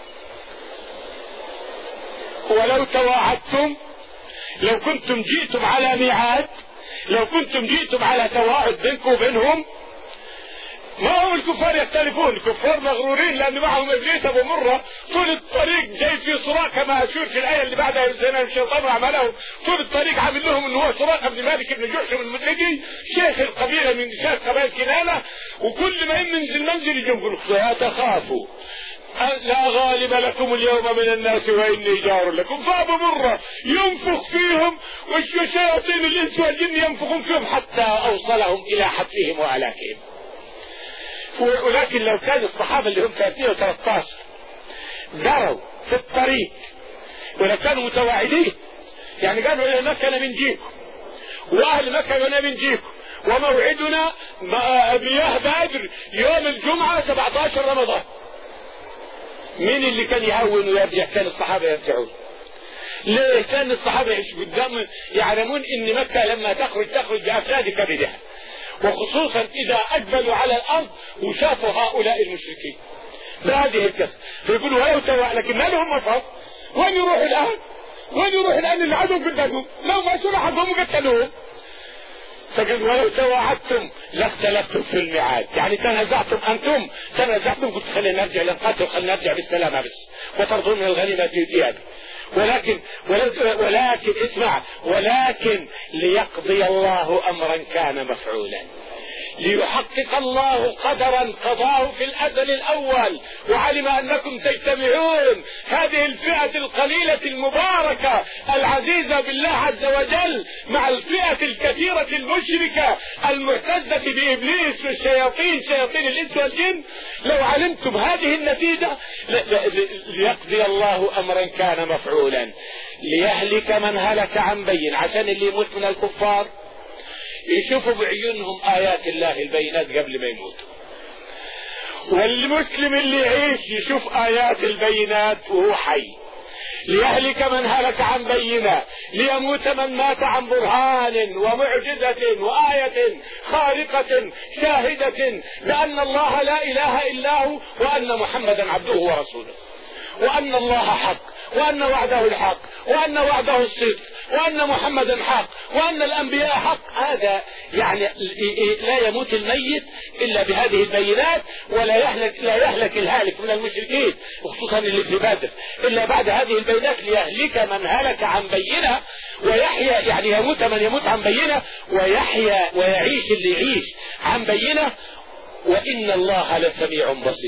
ولو تواعدتم لو كنتم جئتم على ميعاد لو كنتم جئتم على تواعد بينكم وبينهم. ما هم الكفار يختلفون الكفار مغرورين لان معهم ابليس ابو مره طول الطريق جاي في سراق كما اشير في الايه اللي بعدها يزين الشيطان وعملهم طول الطريق عامل لهم انه هو سراق بن مالك بن جحشم المدلجي شيخ القبيله من شيخ قبائل كنانه وكل ما ينزل منزل يقول لا تخافوا لا غالب لكم اليوم من الناس واني جار لكم. فابو مره ينفخ فيهم وشياطين الانس والجن ينفخون فيهم حتى اوصلهم الى حتفهم وهلاكهم. ولكن لو كان الصحابة اللي هم ثلاثين وثلاثة عشر دروا في الطريق ولو كانوا متواعدين يعني قالوا إلى مكة بنجيكم وأهل مكة بنجيكم وموعدنا مياه بدر يوم الجمعة سبعة عشر رمضان. مين اللي كان يهون ويرجع؟ كان الصحابة يرجعون. ليه؟ كان الصحابة يعيشوا قدام يعلمون ان مكة لما تخرج تخرج بأفراد كبدها، وخصوصا اذا اقبلوا على الارض وشافوا هؤلاء المشركين بهذه الكسر، فيقولوا ولو توا، لكن ما لهم مفر. وين يروحوا الان؟ وين يروح الان اللي عدوا قدامهم؟ لو ما شو لحقهم وقتلوهم. فقال ولو تواعدتم لاختلفتم في الميعاد، يعني تنازعتم انتم تنازعتم قلت خلينا نرجع لنقاتل، خلينا نرجع بالسلامه بس، وترضون من الغنيمه ديابي. ولكن ولكن اسمع، ولكن ليقضي الله امرا كان مفعولا، ليحقق الله قدرا قضاه في الازل الاول، وعلم انكم تجتمعون هذه الفئة القليلة المباركة العزيزة بالله عز وجل مع الفئة الكثيرة المشركة المعتزة بابليس والشياطين شياطين الانس والجن. لو علمتم هذه النتيجة ليقضي الله امرا كان مفعولا، ليهلك من هلك عن بين، عشان اللي يموت من الكفار يشوفوا بعيونهم آيات الله البينات قبل ما يموتوا، والمسلم اللي يعيش يشوف آيات البينات وهو حي. ليهلك من هلك عن بينة، ليموت من مات عن برهان ومعجزة وآية خارقة شاهدة بأن الله لا إله إلا هو، وأن محمدا عبده ورسوله، وأن الله حق، وأن وعده الحق، وأن وعده الصدق، وأن محمدا حق، وأن الأنبياء حق. هذا يعني لا يموت الميت إلا بهذه البينات، ولا يهلك لا يهلك الهالك من المشركين وخصوصا اللي في بدر إلا بعد هذه البينات، ليهلك من هلك عن بينة ويحيى، يعني يموت من يموت عن بينة ويحيى ويعيش اللي يعيش عن بينة، وإن الله لسميع بصير.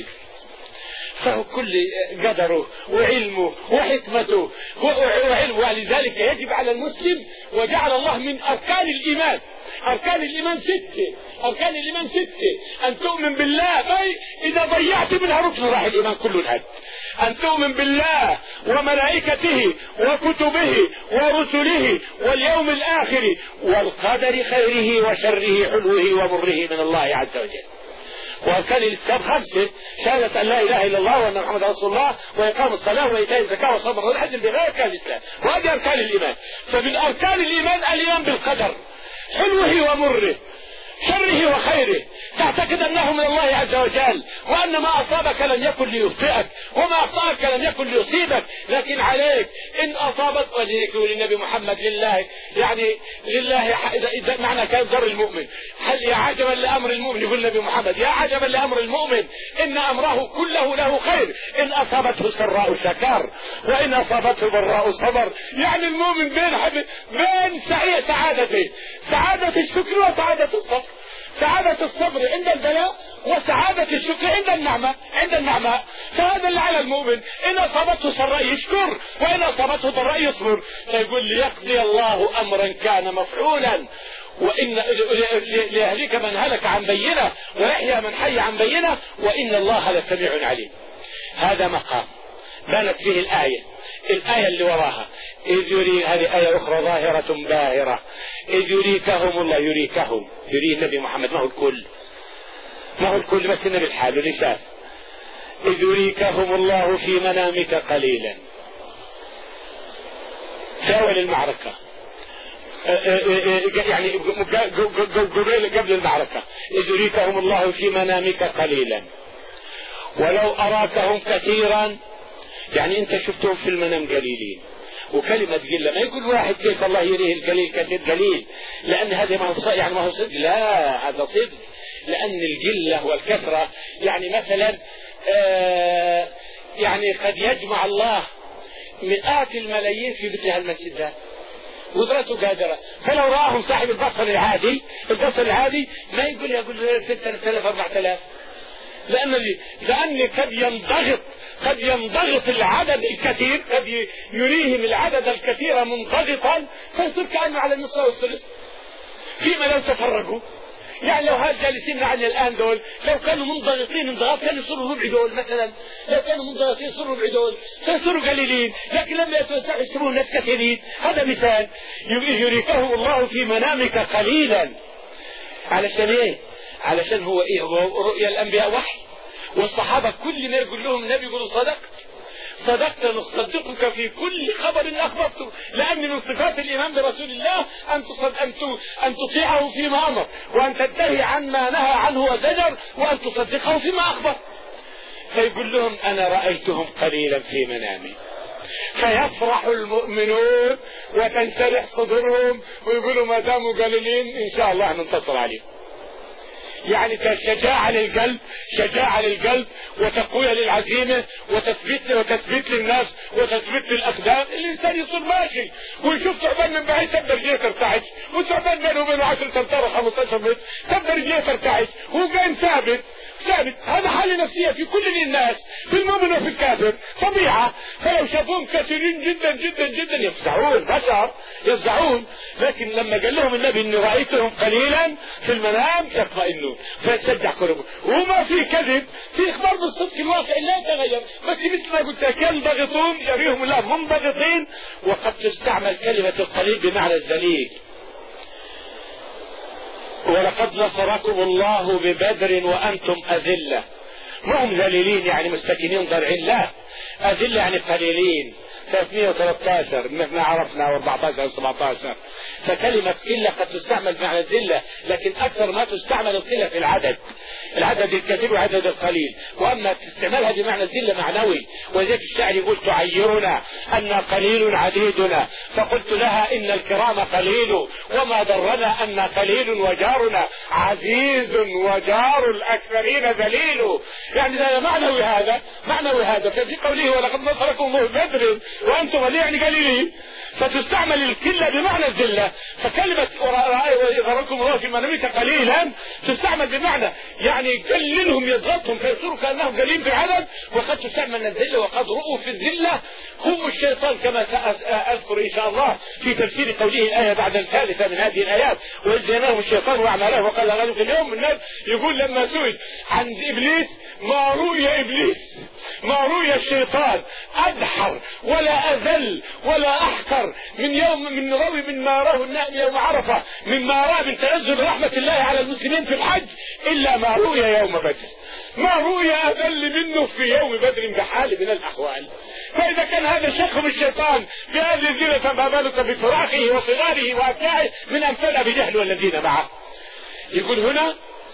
فهو كل قدره وعلمه وحكمته وعلمه، ولذلك يجب على المسلم، وجعل الله من أركان الإيمان، أركان الإيمان ستة، أركان الإيمان ستة: أن تؤمن بالله، باي إذا ضيعت منها ركن راح الإيمان كله انهد. أن تؤمن بالله وملائكته وكتبه ورسله واليوم الآخر والقدر خيره وشره حلوه ومره من الله عز وجل. وأركان الإسلام خمسة: شهادة أن لا إله إلا الله وأن محمد رسول الله، وإقام الصلاة وإيتاء الزكاة وصوم رمضان والحج، بغير أركان الإسلام. وهذه أركان الإيمان. فمن أركان الإيمان الإيمان بالقدر حلوه ومره، شره وخيره، تعتقد أنه من الله عز وجل، وأن ما أصابك لم يكن ليخطئك، وما أخطأك لم يكن ليصيبك، لكن عليك إن أصابت. وذكر للنبي محمد لله، يعني لله إذا, إذا معنى كان ضر المؤمن. هل يا عجبا لأمر المؤمن، يقول النبي محمد يا عجبا لأمر المؤمن إن أمره كله له خير، إن أصابته سراء شكر وإن أصابته ضراء صبر. يعني المؤمن بين حب بين سعادته، سعادة الشكر وسعادة الصبر، سعادة الصبر عند البلاء وسعادة الشكر عند النعمة عند النعمة. فهذا اللي على المؤمن، إن أصابته سراء يشكر وإن أصابته ضراء يصبر. فيقول ليقضي الله أمرا كان مفعولا، وإن ليهلك من هلك عن بينة ويحيى من حي عن بينة، وإن الله لسميع عليم. هذا مقام بانت فيه الآية. الآية اللي وراها: إذ يري، هذه آية أخرى ظاهرة باهرة: إذ يريكهم الله، يريكهم، يري النبي محمد، ما هو الكل، ما هو الكل، بس النبي الحال اللي شاف. إذ يريكهم الله في منامك قليلا، في أول المعركة، يعني قبل المعركة: إذ يريكهم الله في منامك قليلا ولو أراكهم كثيرا، يعني انت شفتهم في المنام قليلين. وكلمة قلة، ما يقول واحد كيف الله يريه القليل كثير قليل، لأن هذا ما هو يعني ما هو صدق، لا هذا صدق، لأن القلة والكثرة يعني مثلا آه يعني قد يجمع الله مئات الملايين في مثل هالمسجد ده، قدرته قادرة. فلو رآهم صاحب البصر العادي، البصر العادي ما يقول يقول ثلاثة آلاف أربعة آلاف، لأن لأن قد ينضغط قد ينضغط العدد الكثير، قد يريهم العدد الكثير منضغطا فيصير كأنه على النصف والثلث. فيما لو تفرقوا، يعني لو هاد جالسين معنا الآن دول لو كانوا منضغطين انضغاط كانوا يصيروا ربع دول مثلا، لو كانوا منضغطين يصيروا ربع دول فيصيروا قليلين، لكن لما يتوسعوا يصيروا ناس كثيرين. هذا مثال: يريكه الله في منامك قليلا. علشان ايه؟ علشان هو ايه؟ هو رؤيا الانبياء وحي، والصحابة كل ما يقول لهم النبي يقولوا صدقت صدقت نصدقك في كل خبر أخبرته، لأن من صفات الإيمان برسول الله أن أن أن تطيعه فيما أمر، وأن تنتهي عما نهى عنه وزجر، وأن تصدقه فيما أخبر. فيقول لهم أنا رأيتهم قليلا في منامي. فيفرح المؤمنون وتنشرح صدورهم ويقولوا ما داموا قليلين إن شاء الله ننتصر عليهم. يعني شجاعة للقلب، شجاعة للقلب وتقوية للعزيمة وتثبيت وتثبيت للناس وتثبيت للأقدام. الإنسان يصير ماشي ويشوف ثعبان من بعيد تبدأ رجليه ترتعش، وثعبان بينه وبينه عشرة أمتار خمسة عشر متر تبدأ رجليه ترتعش، هو قايم ثابت ثابت. هذا حالة نفسية في كل الناس، في المؤمن وفي الكافر، طبيعة. فلو شافوهم كثيرين جدا جدا جدا يفزعون، بشر يفزعون. لكن لما قال لهم النبي اني رأيتهم قليلا في المنام يطمئنون فيتشجع قلوبهم. وما في كذب، في اخبار بالصدق الواقع لا يتغير. بس مثل ما قلت ينضغطون يريهم الله منضغطين. وقد تستعمل كلمة القليل بمعنى الذليل. ولقد نصركم الله ببدر وأنتم أذلة. ما هم ذليلين يعني مستكينين ضرعين، لا، أذلة يعني قليلين. ثلاثمائة وثلاثة عشر نحن عرفنا وأربعة عشر وسبعة عشر. فكلمة قلة قد تستعمل بمعنى الذلة، لكن أكثر ما تستعمل القلة في العدد، العدد الكثير وعدد القليل. وأما تستعملها بمعنى الذلة معنوي. وذلك الشاعر يقول تعيرنا أن قليل عديدنا، فقلت لها إن الكرام قليل وما ضرنا أن قليل وجارنا عزيز وجار الأكثرين ذليل. يعني هذا معنوي، هذا معنوي هذا. ففي قوله ولقد نصركم الله بدر وأنتم ليه قليلين، فتستعمل الكلة بمعنى الذلة. فكلمة ويظهركم الله في منامك قليلا تستعمل بمعنى يعني يقللهم يضغطهم فيصيروا كأنهم قليل في العدد. وقد تستعمل الذلة وقد رؤوا في الذلة هم الشيطان، كما سأذكر إن شاء الله في تفسير قوله الآية بعد الثالثة من هذه الآيات. وإذ زينهم الشيطان وأعماله وقال غالب اليوم الناس. يقول لما سئل عن إبليس ما رؤي إبليس، ما رؤي الشيطان أدحر ولا أذل ولا أحقر من يوم من روي من ما راه النائم يوم عرفة مما رأى من تنزل رحمة الله على المسلمين في الحج إلا ما رؤي يوم بدر. ما رؤي أذل منه في يوم بدر بحال من الأحوال. فإذا كان هذا شيخهم الشيطان بهذه الذلة فما بالك بفراقه وصغاره وأبنائه من أمثال أبي جهل والذين معه. يقول هنا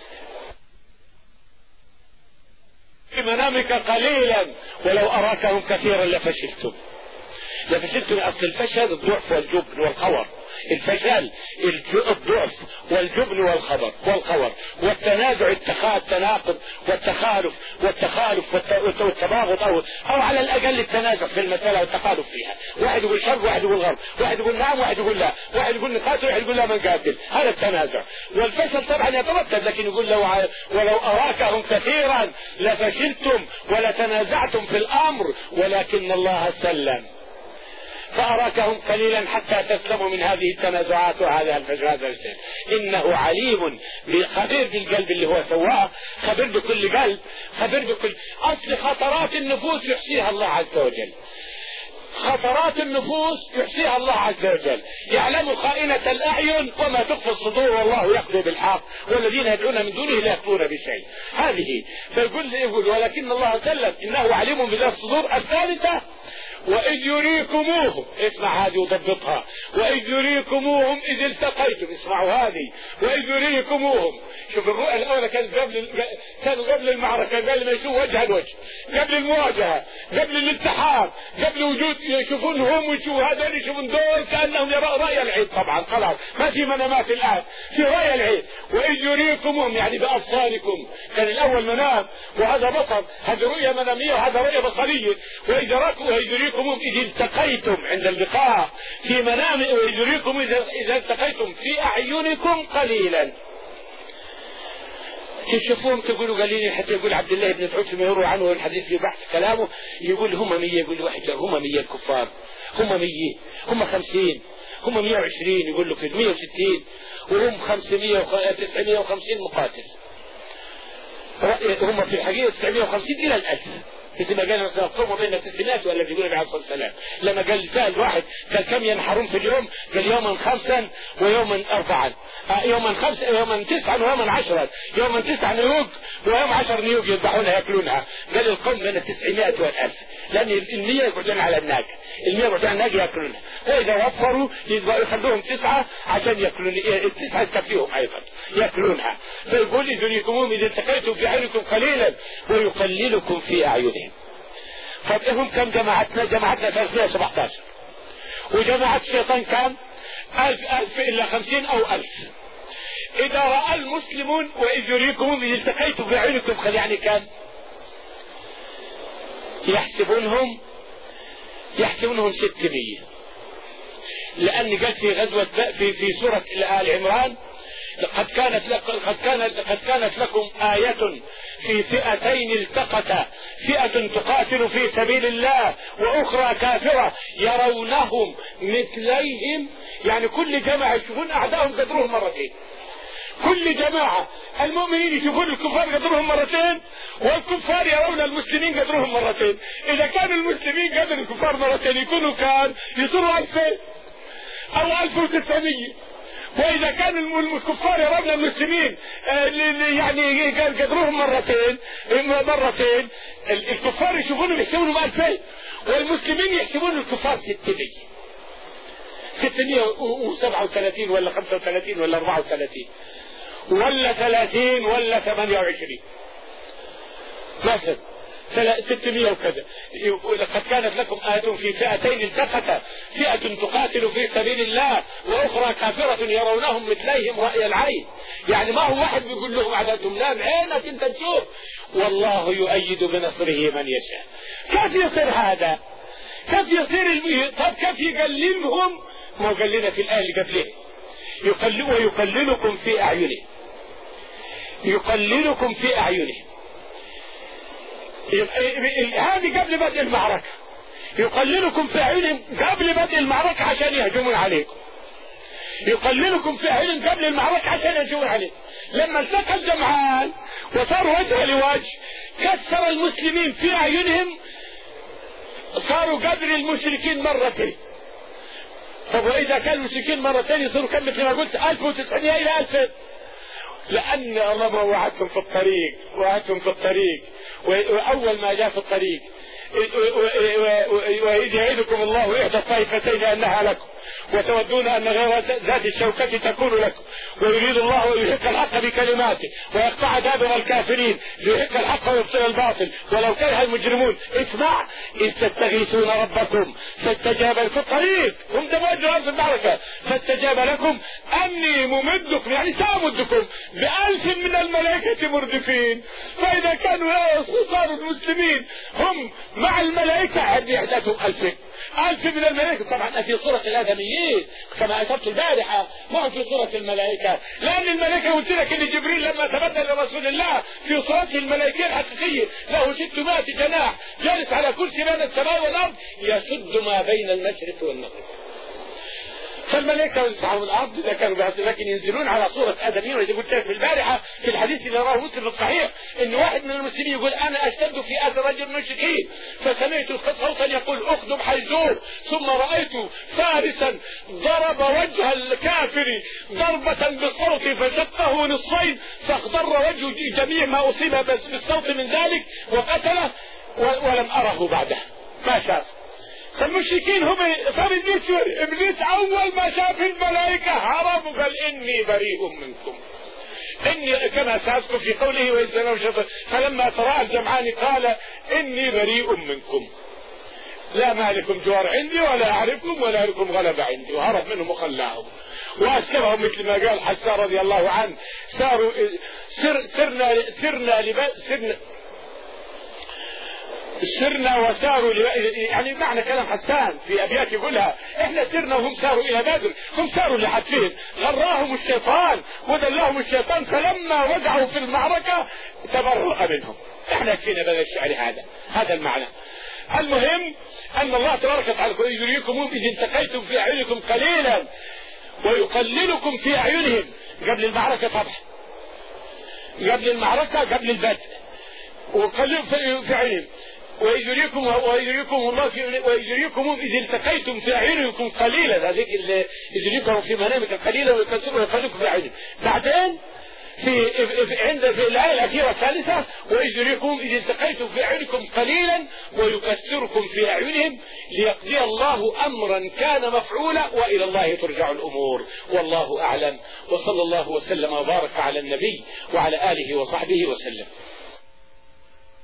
في منامك قليلا ولو أراكهم كثيرا لفشلتم. لفشلتم أصل الفشل الضعف والجبن والخور. الفشل الضعف والجبن والخبر والخور والتنازع التناقض والتخالف والتخالف والتباغض أو, أو على الأقل التنازع في المسألة والتخالف فيها. واحد يقول شرق واحد يقول غرب، واحد يقول نعم واحد يقول لا، واحد يقول نقاتل واحد يقول لا ما نقاتل. هذا التنازع. والفشل طبعا يترتب، لكن يقول لو ولو أراكهم كثيرا لفشلتم ولتنازعتم في الأمر ولكن الله سلم فأراكهم قليلا حتى تسلموا من هذه التنازعات وهذا الفجر. هذا الشيء إنه عليم خبير بالقلب اللي هو سواه، خبير بكل قلب، خبير بكل أصل خطرات النفوس يحصيها الله عز وجل. خطرات النفوس يحصيها الله عز وجل. يعلم خائنة الأعين وما تخفي الصدور والله يقضي بالحق والذين يدعون من دونه لا يقضون بشيء. هذه فيقول يقول ولكن الله سلم إنه عليم بذات الصدور. الثالثة وإذ يريكموهم، اسمع هذه وضبطها. وإذ يريكموهم إذ التقيتم، اسمعوا هذه. وإذ يريكموهم، شوف الرؤية الأولى كانت قبل كانوا قبل المعركة، قبل ما يشوفوا وجه الوجه، قبل المواجهة، قبل الالتحام، قبل وجود يشوفون هم ويشوفوا هذول يشوفون دول كأنهم يرى رأي العين. طبعا خلاص ما في منامات الآن، في رأي العين. وإذ يريكموهم يعني بأبصاركم. كان الأول منام وهذا بصر، هذه رؤية منامية وهذا رؤية بصرية. وإذ راكم وإذ يريكم إذ التقيتم عند اللقاء في منام، وإذ يريكم إذا التقيتم في أعينكم قليلا. تشوفون تقولوا قليلا، حتى يقول عبد الله بن الحسن يروى عنه الحديث في بحث كلامه يقول هم مية، يقول واحد هم مية الكفار، هم مية، هم خمسين، هم مية وعشرين، يقول له كده مية وستين، وهم خمسمية وتسعمية وخمسين مقاتل. هم في الحقيقة تسعمية وخمسين إلى الألف. مثل ما قال مثلا قوموا بين التسليمات ولا بيقول النبي عليه الصلاه والسلام لما قال سال واحد قال كم ينحرون في اليوم؟ قال يوما خمسا ويوما اربعا، يوما خمسا يوما تسعا ويوما عشرا، يوما تسعا نيوك ويوم عشر نيوك يذبحونها ياكلونها. قال القوم بين التسعمائة والالف، لان المية يقعدون على الناجة، المية يقعدون على الناجة ياكلونها، واذا وفروا يخلوهم تسعة عشان ياكلون التسعة تكفيهم ايضا ياكلونها. فيقول يريكمهم اذا التقيتم في عينكم قليلا ويقللكم في اعينهم. فهم كم جماعتنا؟ جماعتنا ثلاثمائة وسبعة عشر، وجماعة الشيطان كم؟ ألف ألف إلا خمسين أو ألف. إذا رأى المسلمون وإذ يريكمهم إذ التقيتم بعينكم قال يعني كم؟ يحسبونهم يحسبونهم ستمية، لأن قال في غزوة في في سورة آل عمران لقد كانت لكم قد كانت قد كانت لكم آية في فئتين التقتا، فئة تقاتل في سبيل الله وأخرى كافرة يرونهم مثليهم، يعني كل جماعة يشوفون أعدائهم قدرهم مرتين، كل جماعة المؤمنين يشوفون الكفار قدرهم مرتين والكفار يرون المسلمين قدرهم مرتين. إذا كان المسلمين قدر الكفار مرتين يكونوا كان يصيروا ألفين أو ألف وتسعمية، وإذا كان الكفار يرون المسلمين يعني قدرهم مرتين مرتين الكفار يشوفونهم يحسبونهم ألفين والمسلمين يحسبون الكفار ستمية ستمية وسبعة وثلاثين ولا خمسة وثلاثين ولا أربعة وثلاثين ولا ثلاثين ولا ثمانية وعشرين مثلا ستمية وكذا. لقد كانت لكم آية في فئتين التقتا، فئة تقاتل في سبيل الله وأخرى كافرة يرونهم مثليهم رأي العين، يعني ما هو واحد بيقول لهم عددهم، لا بعينك انت تشوف، والله يؤيد بنصره من يشاء. كيف يصير هذا؟ كيف يصير المي... طب كيف يقللهم؟ ما قال لنا في الآية اللي قبلها يقلل ويقللكم في أعينه، يقللكم في أعينه. هذه قبل بدء المعركة، يقللكم في أعينهم قبل بدء المعركة عشان يهجمون عليكم، يقللكم في أعينهم قبل المعركة عشان يهجمون عليكم. لما التقى الجمعان وصار وجه لوجه كسر المسلمين في أعينهم، صاروا قدر المشركين مرتين. طب وإذا كان المشركين مرتين يصيروا كم مثل ما قلت ألف وتسعمائة إلى ألف، لأن الله ما وعدتم في الطريق، وعدتم في الطريق، وأول ما جاء في الطريق وإذ يعيدكم الله إحدى الطائفتين أنها لكم وتودون أن غير ذات الشوكة تكون لكم، ويريد الله أن يحق الحق بكلماته ويقطع دابر الكافرين ليحق الحق ويبطل الباطل ولو كره المجرمون. اسمع، إذ تستغيثون ربكم فاستجاب في الطريق، هم تبادلوا في المعركة، فاستجاب لكم أني ممدكم يعني سأمدكم بألف من الملائكة مردفين. فإذا كانوا صاروا المسلمين هم مع الملائكة عد يحدثوا ألفين ألف من الملائكة. طبعا في صورة الآدميين كما أشرت البارحة، ما في صورة الملائكة، لأن الملائكة قلت لك إن جبريل لما تبدل لرسول الله في صورته الملائكية الحقيقية له ستمائة جناح جالس على كرسي بين السماء والأرض يسد ما بين المشرق والمغرب. فالملائكة يسعون الأرض إذا كانوا بهذا، لكن ينزلون على صورة آدميين. وإذا قلت لك في البارحة في الحديث اللي رواه مسلم الصحيح إن واحد من المسلمين يقول أنا أشتد في أذى رجل مشركين، فسمعت صوتا يقول أخدم حيزور، ثم رأيت فارسا ضرب وجه الكافر ضربة بالصوت فشقه نصفين فاخضر وجه جميع ما أصيب بالصوت من ذلك وقتله، ولم أره بعده ما شاف. فالمشركين هم صار إبليس إبليس أول ما شاف الملائكة هرب وقال إني بريء منكم، إني كما سأذكر في قوله وإذ فلما تراءى الجمعان قال إني بريء منكم لا ما لكم جوار عندي ولا أعرفكم ولا لكم غلبة عندي، وهرب منهم وخلاهم وأسكرهم مثل ما قال حسان رضي الله عنه ساروا سر سرنا سرنا لباس سرنا سرنا وساروا يعني معنى كلام حسان في أبيات يقولها احنا سرنا وهم ساروا إلى بدر، هم ساروا لحتفهم، غراهم الشيطان ودلهم الشيطان، فلما وقعوا في المعركة تبرأ منهم. احنا فينا بدل الشعر هذا هذا المعنى. المهم أن الله تبارك وتعالى يريكم إذ التقيتم في أعينكم قليلا ويقللكم في أعينهم قبل المعركة، طبعا قبل المعركة قبل البدء وقلل في أعينهم. وإذ يريكم وإذ يريكم الله في وإذ يريكم إذ التقيتم في أعينكم قليلا، هذيك إذ يريكم في منامكم قليلا ويقللكم في أعينكم. بعدين في عند في الآية الأخيرة الثالثة وإذ يريكم إذ التقيتم في أعينكم قليلا ويكسركم في أعينهم ليقضي الله أمرا كان مفعولا وإلى الله ترجع الأمور، والله أعلم. وصلى الله وسلم وبارك على النبي وعلى آله وصحبه وسلم.